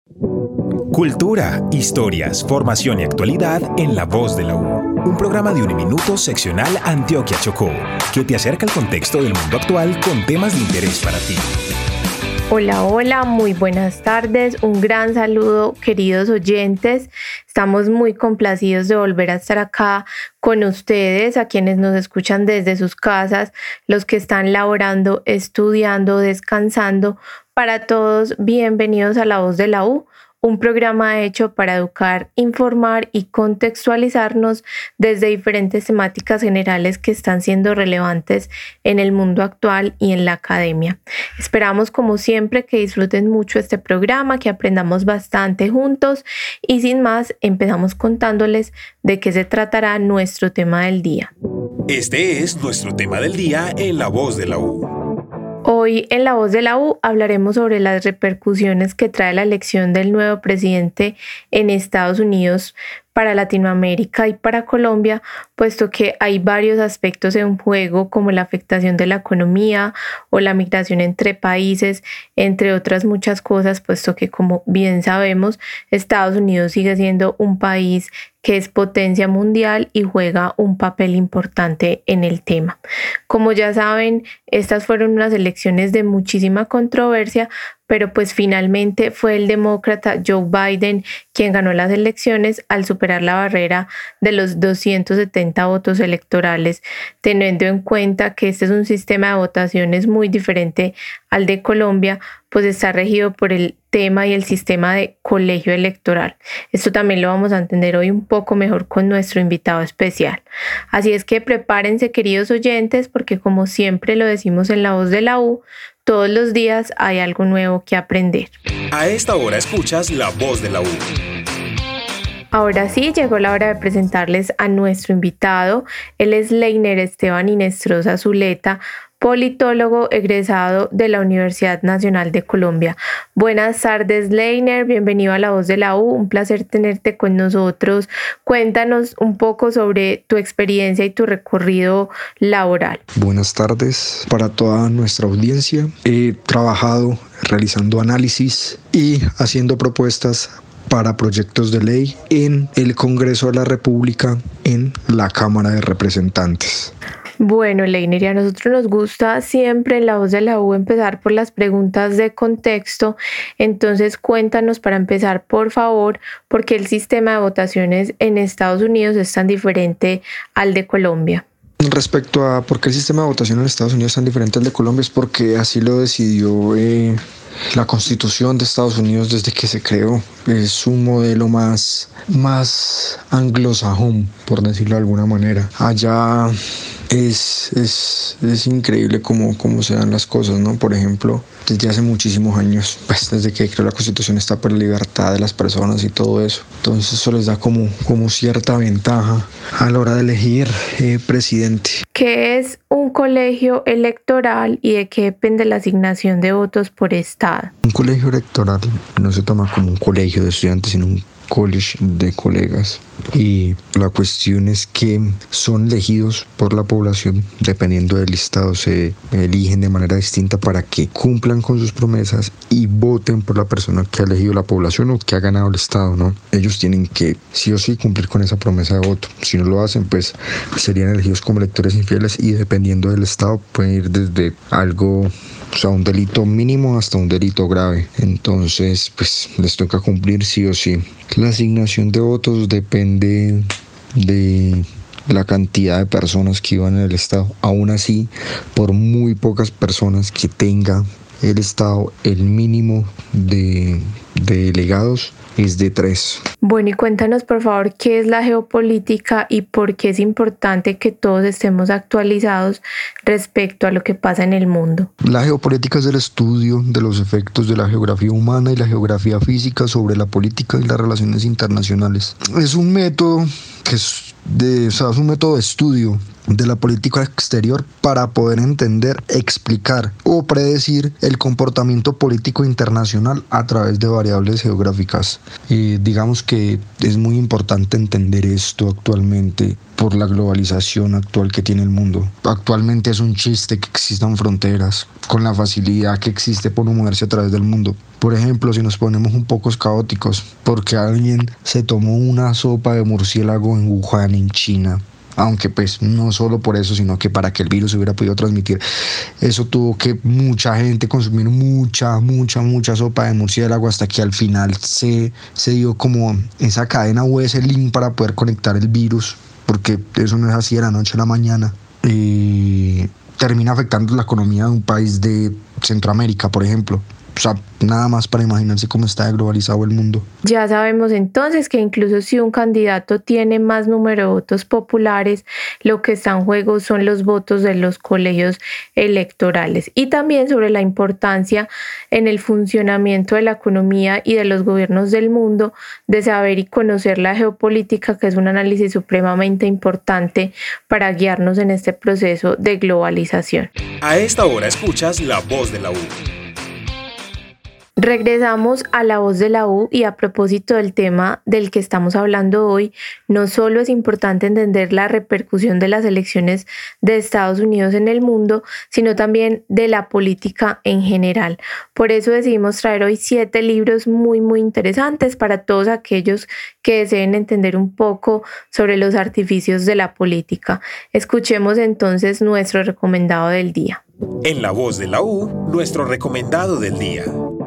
Cultura, historias, formación y actualidad en La Voz de la U. Un programa de Uniminuto seccional Antioquia Chocó, que te acerca al contexto del mundo actual con temas de interés para ti. Hola, hola, muy buenas tardes. Un gran saludo, queridos oyentes. Estamos muy complacidos de volver a estar acá con ustedes, a quienes nos escuchan desde sus casas, los que están laborando, estudiando, descansando. Para todos, bienvenidos a La Voz de la U, un programa hecho para educar, informar y contextualizarnos desde diferentes temáticas generales que están siendo relevantes en el mundo actual y en la academia. Esperamos, como siempre, que disfruten mucho este programa, que aprendamos bastante juntos y sin más, empezamos contándoles de qué se tratará nuestro tema del día. Este es nuestro tema del día en La Voz de la U. Hoy en La Voz de la U hablaremos sobre las repercusiones que trae la elección del nuevo presidente en Estados Unidos para Latinoamérica y para Colombia, puesto que hay varios aspectos en juego como la afectación de la economía o la migración entre países, entre otras muchas cosas, puesto que, como bien sabemos, Estados Unidos sigue siendo un país que es potencia mundial y juega un papel importante en el tema. Como ya saben, estas fueron unas elecciones de muchísima controversia, pero pues finalmente fue el demócrata Joe Biden quien ganó las elecciones al superar la barrera de los 270 votos electorales, teniendo en cuenta que este es un sistema de votaciones muy diferente al de Colombia, pues está regido por el tema y el sistema de colegio electoral. Esto también lo vamos a entender hoy un poco mejor con nuestro invitado especial. Así es que prepárense, queridos oyentes, porque como siempre lo decimos en La Voz de la U, todos los días hay algo nuevo que aprender. A esta hora escuchas La Voz de la U. Ahora sí, llegó la hora de presentarles a nuestro invitado. Él es Leiner Esteban Inestrosa Zuleta, politólogo egresado de la Universidad Nacional de Colombia. Buenas tardes, Leiner, bienvenido a La Voz de la U, un placer tenerte con nosotros. Cuéntanos un poco sobre tu experiencia y tu recorrido laboral. Buenas tardes para toda nuestra audiencia. He trabajado realizando análisis y haciendo propuestas para proyectos de ley en el Congreso de la República, en la Cámara de Representantes. Bueno, Leiner, a nosotros nos gusta siempre en La Voz de la U empezar por las preguntas de contexto. Entonces, cuéntanos para empezar, por favor, por qué el sistema de votaciones en Estados Unidos es tan diferente al de Colombia. Respecto a por qué el sistema de votación en Estados Unidos es tan diferente al de Colombia, es porque así lo decidió la Constitución de Estados Unidos desde que se creó. Es un modelo más anglosajón, por decirlo de alguna manera. Allá es increíble cómo se dan las cosas, ¿no? Por ejemplo, desde hace muchísimos años, pues desde que creó la Constitución está por la libertad de las personas y todo eso. Entonces eso les da como cierta ventaja a la hora de elegir presidente. ¿Qué es un colegio electoral y de qué depende la asignación de votos por estado? Un colegio electoral no se toma como un colegio de estudiantes, sino un college de colegas, y la cuestión es que son elegidos por la población dependiendo del listado. Se eligen de manera distinta para que cumplan con sus promesas y voten por la persona que ha elegido la población o que ha ganado el estado, ¿no? Ellos tienen que sí o sí cumplir con esa promesa de voto. Si no lo hacen, pues serían elegidos como electores infieles, y dependiendo del estado pueden ir desde algo, o sea, un delito mínimo hasta un delito grave. Entonces, pues les toca cumplir sí o sí. La asignación de votos depende de la cantidad de personas que vivan en el estado. Aún así, por muy pocas personas que tenga el estado, el mínimo de delegados es de 3. Bueno, y cuéntanos por favor qué es la geopolítica y por qué es importante que todos estemos actualizados respecto a lo que pasa en el mundo. La geopolítica es el estudio de los efectos de la geografía humana y la geografía física sobre la política y las relaciones internacionales. Es un método es un método de estudio de la política exterior para poder entender, explicar o predecir el comportamiento político internacional a través de variables geográficas. Digamos que es muy importante entender esto actualmente por la globalización actual que tiene el mundo. Actualmente es un chiste que existan fronteras con la facilidad que existe por moverse a través del mundo. Por ejemplo, si nos ponemos un poco caóticos, porque alguien se tomó una sopa de murciélago en Wuhan, en China, aunque pues no solo por eso, sino que para que el virus se hubiera podido transmitir, eso tuvo que mucha gente consumir mucha sopa de murciélago hasta que al final se dio como esa cadena o ese link para poder conectar el virus, porque eso no es así de la noche a la mañana. Y termina afectando la economía de un país de Centroamérica, por ejemplo. O sea, nada más para imaginarse cómo está globalizado el mundo. Ya sabemos entonces que incluso si un candidato tiene más número de votos populares, lo que está en juego son los votos de los colegios electorales. Y también sobre la importancia en el funcionamiento de la economía y de los gobiernos del mundo de saber y conocer la geopolítica, que es un análisis supremamente importante para guiarnos en este proceso de globalización. A esta hora escuchas La Voz de la U. Regresamos a La Voz de la U y a propósito del tema del que estamos hablando hoy, no solo es importante entender la repercusión de las elecciones de Estados Unidos en el mundo, sino también de la política en general. Por eso decidimos traer hoy 7 libros muy interesantes para todos aquellos que deseen entender un poco sobre los artificios de la política. Escuchemos entonces nuestro recomendado del día. En La Voz de la U, nuestro recomendado del día.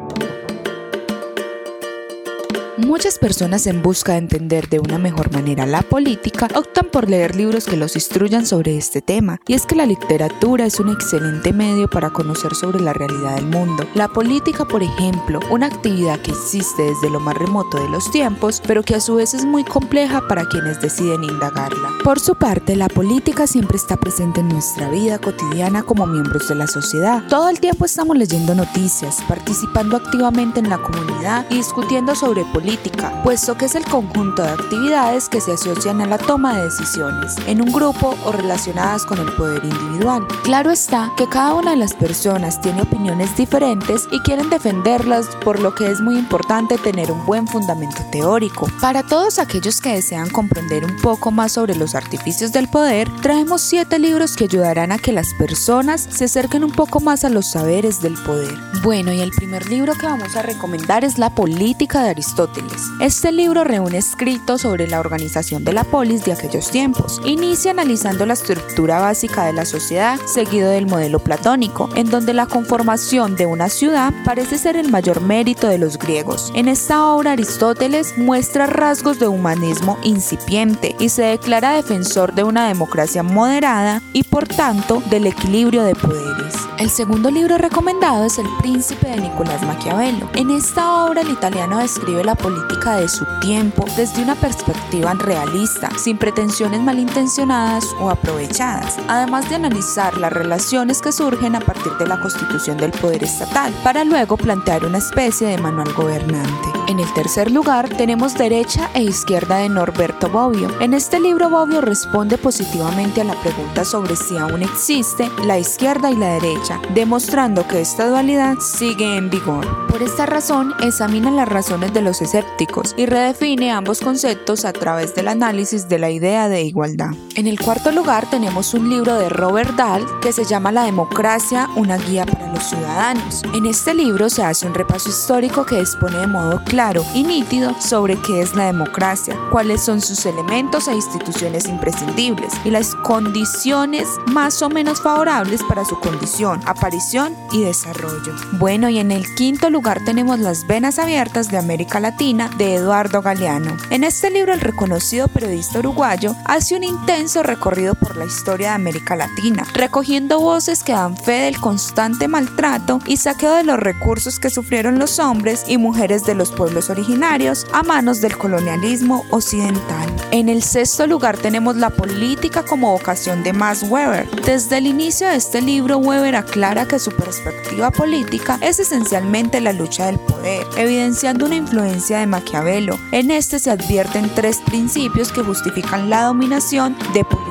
Muchas personas en busca de entender de una mejor manera la política optan por leer libros que los instruyan sobre este tema, y es que la literatura es un excelente medio para conocer sobre la realidad del mundo. La política, por ejemplo, una actividad que existe desde lo más remoto de los tiempos, pero que a su vez es muy compleja para quienes deciden indagarla. Por su parte, la política siempre está presente en nuestra vida cotidiana como miembros de la sociedad. Todo el tiempo estamos leyendo noticias, participando activamente en la comunidad y discutiendo sobre política, puesto que es el conjunto de actividades que se asocian a la toma de decisiones en un grupo o relacionadas con el poder individual. Claro está que cada una de las personas tiene opiniones diferentes y quieren defenderlas, por lo que es muy importante tener un buen fundamento teórico. Para todos aquellos que desean comprender un poco más sobre los artificios del poder, traemos 7 libros que ayudarán a que las personas se acerquen un poco más a los saberes del poder. Bueno, y el primer libro que vamos a recomendar es La Política de Aristóteles. Este libro reúne escritos sobre la organización de la polis de aquellos tiempos. Inicia analizando la estructura básica de la sociedad, seguido del modelo platónico, en donde la conformación de una ciudad parece ser el mayor mérito de los griegos. En esta obra, Aristóteles muestra rasgos de humanismo incipiente y se declara defensor de una democracia moderada y, por tanto, del equilibrio de poderes. El segundo libro recomendado es El Príncipe de Nicolás Maquiavelo. En esta obra, el italiano describe la política de su tiempo desde una perspectiva realista, sin pretensiones malintencionadas o aprovechadas, además de analizar las relaciones que surgen a partir de la constitución del poder estatal, para luego plantear una especie de manual gobernante. En el tercer lugar tenemos Derecha e Izquierda de Norberto Bobbio. En este libro, Bobbio responde positivamente a la pregunta sobre si aún existe la izquierda y la derecha, demostrando que esta dualidad sigue en vigor. Por esta razón, examina las razones de los escépticos y redefine ambos conceptos a través del análisis de la idea de igualdad. En el cuarto lugar tenemos un libro de Robert Dahl que se llama La democracia, una guía para los ciudadanos. En este libro se hace un repaso histórico que expone de modo claro y nítido sobre qué es la democracia, cuáles son sus elementos e instituciones imprescindibles y las condiciones más o menos favorables para su condición, aparición y desarrollo. Bueno, y en el quinto lugar tenemos Las venas abiertas de América Latina de Eduardo Galeano. En este libro, el reconocido periodista uruguayo hace un intenso recorrido por la historia de América Latina, recogiendo voces que dan fe del constante maltrato y saqueo de los recursos que sufrieron los hombres y mujeres de los pueblos originarios a manos del colonialismo occidental. En el sexto lugar tenemos La política como vocación de Max Weber. Desde el inicio de este libro, Weber aclara que su perspectiva política es esencialmente la lucha del poder, evidenciando una influencia de Maquiavelo. En este se advierten 3 principios que justifican la dominación de política de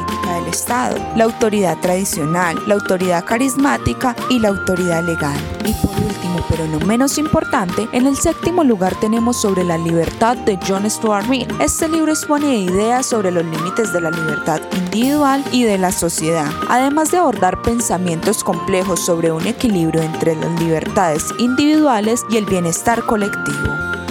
al Estado, la autoridad tradicional, la autoridad carismática y la autoridad legal. Y por último, pero no menos importante, en el 7º lugar tenemos Sobre la libertad de John Stuart Mill. Este libro expone ideas sobre los límites de la libertad individual y de la sociedad, además de abordar pensamientos complejos sobre un equilibrio entre las libertades individuales y el bienestar colectivo.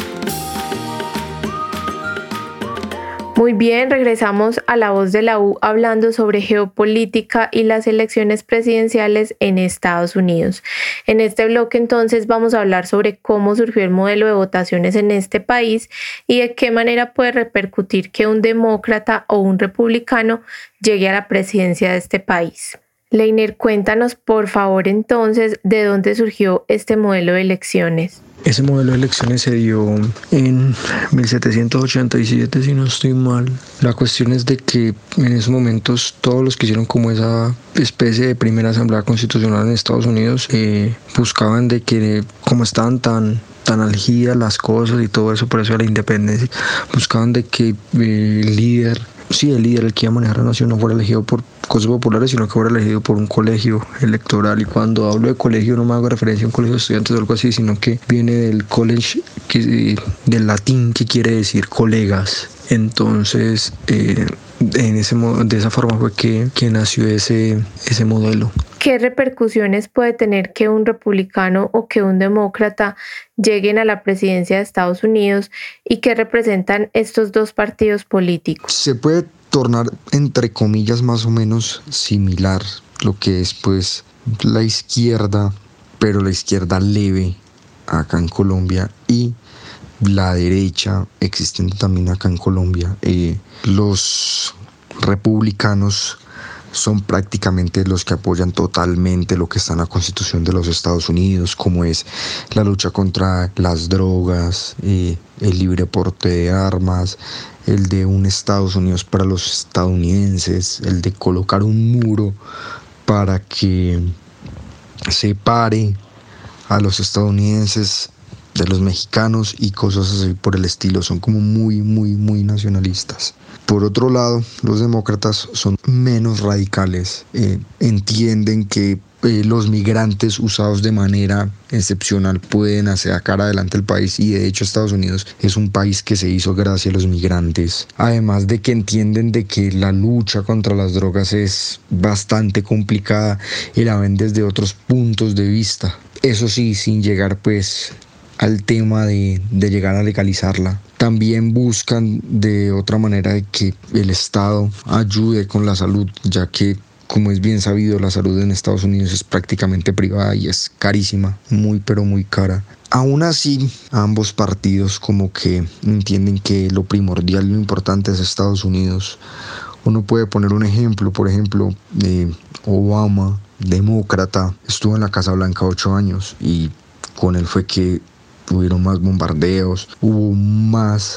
Muy bien, regresamos a La Voz de la U hablando sobre geopolítica y las elecciones presidenciales en Estados Unidos. En este bloque entonces vamos a hablar sobre cómo surgió el modelo de votaciones en este país y de qué manera puede repercutir que un demócrata o un republicano llegue a la presidencia de este país. Leiner, cuéntanos por favor entonces de dónde surgió este modelo de elecciones. Ese modelo de elecciones se dio en 1787, si no estoy mal. La cuestión es de que en esos momentos todos los que hicieron como esa especie de primera asamblea constitucional en Estados Unidos buscaban de que, como estaban tan algidas las cosas y todo eso, por eso de la independencia, buscaban de que el líder, el que iba a manejar la nación, no fuera elegido por cosas populares, sino que fuera elegido por un colegio electoral. Y cuando hablo de colegio no me hago referencia a un colegio de estudiantes o algo así, sino que viene del college, del latín, que quiere decir colegas. Entonces, de esa forma fue que nació ese modelo. ¿Qué repercusiones puede tener que un republicano o que un demócrata lleguen a la presidencia de Estados Unidos y qué representan estos dos partidos políticos? Se puede tornar, entre comillas, más o menos similar lo que es pues la izquierda, pero la izquierda leve acá en Colombia y la derecha existente también acá en Colombia. Los republicanos son prácticamente los que apoyan totalmente lo que está en la Constitución de los Estados Unidos, como es la lucha contra las drogas, el libre porte de armas, el de un Estados Unidos para los estadounidenses, el de colocar un muro para que separe a los estadounidenses de los mexicanos y cosas así por el estilo. Son como muy nacionalistas. Por otro lado, los demócratas son menos radicales, entienden que los migrantes usados de manera excepcional pueden sacar adelante el país, y de hecho Estados Unidos es un país que se hizo gracias a los migrantes. Además de que entienden de que la lucha contra las drogas es bastante complicada y la ven desde otros puntos de vista. Eso sí, sin llegar pues al tema de llegar a legalizarla. También buscan de otra manera de que el Estado ayude con la salud, ya que, como es bien sabido, la salud en Estados Unidos es prácticamente privada y es carísima, muy cara. Aún así, ambos partidos como que entienden que lo primordial, lo importante es Estados Unidos. Uno puede poner un ejemplo, por ejemplo, Obama, demócrata, estuvo en la Casa Blanca 8 años y con él fue que hubieron más bombardeos, hubo más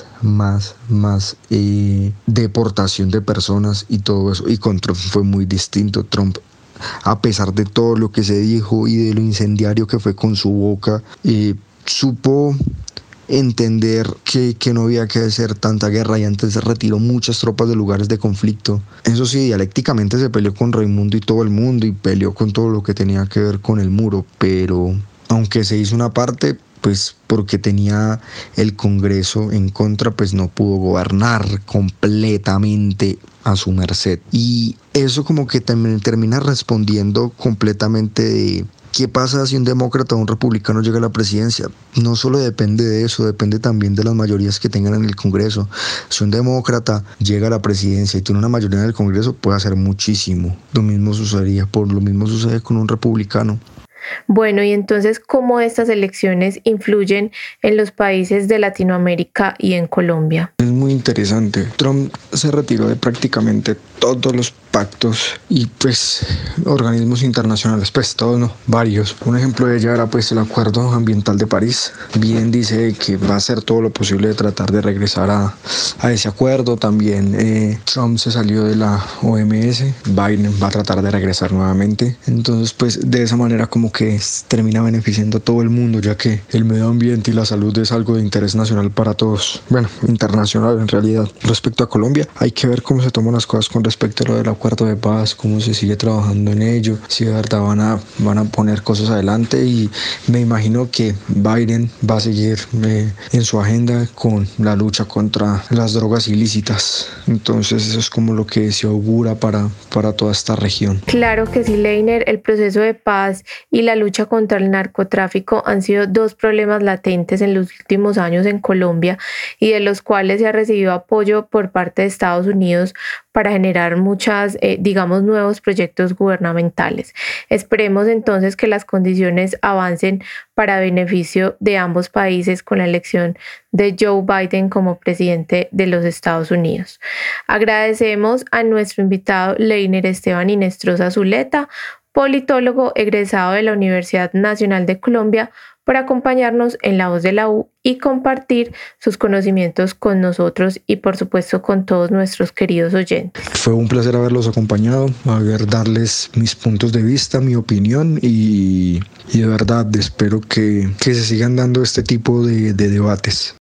deportación de personas y todo eso. Y con Trump fue muy distinto. Trump, a pesar de todo lo que se dijo y de lo incendiario que fue con su boca, supo entender que no había que hacer tanta guerra, y antes se retiró muchas tropas de lugares de conflicto. Eso sí, dialécticamente se peleó con Raimundo y todo el mundo, y peleó con todo lo que tenía que ver con el muro, pero aunque se hizo una parte, pues porque tenía el Congreso en contra, pues no pudo gobernar completamente a su merced. Y eso como que también termina respondiendo completamente de qué pasa si un demócrata o un republicano llega a la presidencia. No solo depende de eso, depende también de las mayorías que tengan en el Congreso. Si un demócrata llega a la presidencia y tiene una mayoría en el Congreso, puede hacer muchísimo. Lo mismo sucede con un republicano. Bueno, y entonces, ¿cómo estas elecciones influyen en los países de Latinoamérica y en Colombia? Es muy interesante. Trump se retiró de prácticamente todos los pactos y pues organismos internacionales, pues todos no, varios. Un ejemplo de ello era pues el Acuerdo Ambiental de París. Biden dice que va a hacer todo lo posible de tratar de regresar a ese acuerdo. También Trump se salió de la OMS, Biden va a tratar de regresar nuevamente. Entonces pues de esa manera como que termina beneficiando a todo el mundo, ya que el medio ambiente y la salud es algo de interés nacional para todos, bueno, internacional en realidad. Respecto a Colombia, Colombia. Hay que ver cómo se toman las cosas con respecto a lo del acuerdo de paz, cómo se sigue trabajando en ello, si de verdad van a poner cosas adelante, y me imagino que Biden va a seguir en su agenda con la lucha contra las drogas ilícitas. Entonces eso es como lo que se augura para toda esta región. Claro que sí, Leiner, el proceso de paz y la lucha contra el narcotráfico han sido dos problemas latentes en los últimos años en Colombia y de los cuales se ha recibido apoyo por parte de Estados Unidos para generar nuevos proyectos gubernamentales. Esperemos entonces que las condiciones avancen para beneficio de ambos países con la elección de Joe Biden como presidente de los Estados Unidos. Agradecemos a nuestro invitado Leiner Esteban Hinestrosa Zuleta, politólogo egresado de la Universidad Nacional de Colombia, por acompañarnos en La Voz de la U y compartir sus conocimientos con nosotros y por supuesto con todos nuestros queridos oyentes. Fue un placer haberlos acompañado, darles mis puntos de vista, mi opinión, y de verdad espero que se sigan dando este tipo de debates.